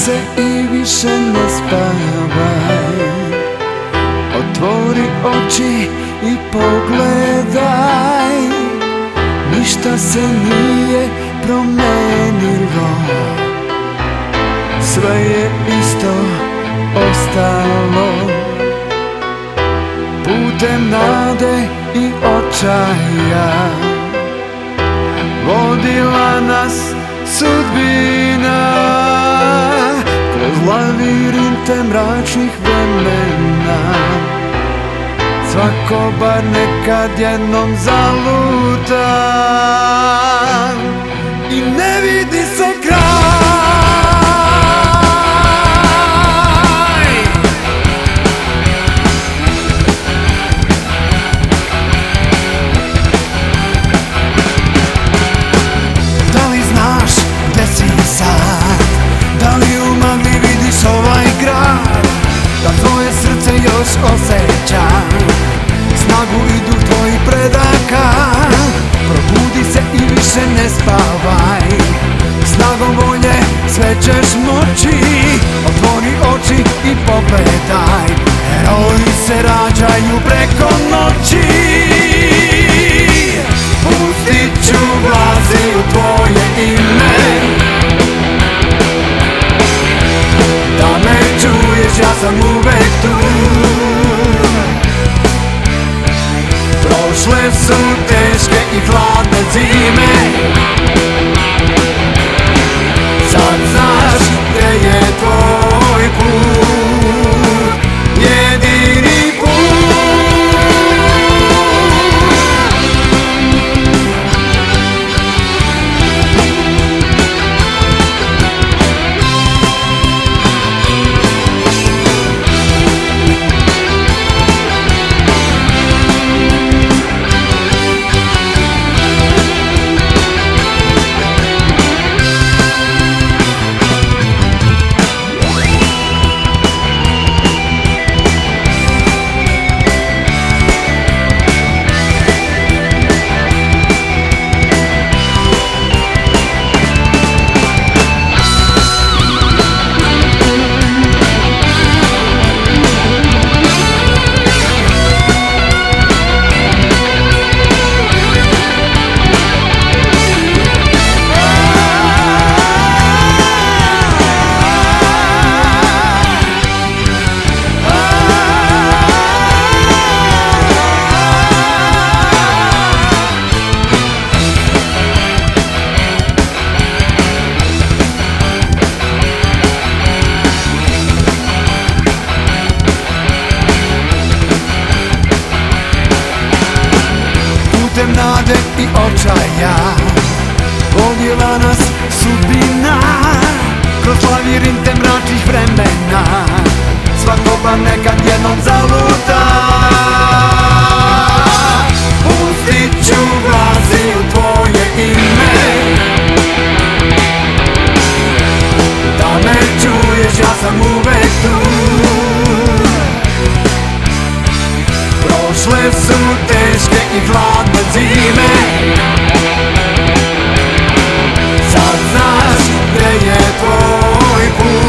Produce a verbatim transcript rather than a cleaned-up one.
se i više ne spavaj. Otvori oči i pogledaj, ništa se nije promenilo, sve je isto ostalo. Putem nade i očaja vodila nas sudbina kroz lavirinte mračnih vremena. Svako bar nekad jednom zaluta i ne vidi se kraj. Da li znaš gde si sad? Da li u magli vidiš ovaj grad? Da tvoje srce još osjeća snagu i duh tvojih predaka. Probudi se i više ne spavaj, snagom volje sve ćeš moći. Otvori oči i pogledaj, heroji se rađaju preko noći. Pustit ću glasi u tvoje ime, da me čuješ, ja sam uvek tu. Prošle su teške i hladne zime, sad znaš gde je tvoj put, jedini put. Putem nade i očaja vodila nas sudbina kroz lavirinte mračnih vremena. Svako bar nekad jednom zaluta. Pustit ću glasi u tvoje ime, da me čuješ, ja sam uvek tu. Prošle su teške i hladne zime, sad znaš gde je tvoj put.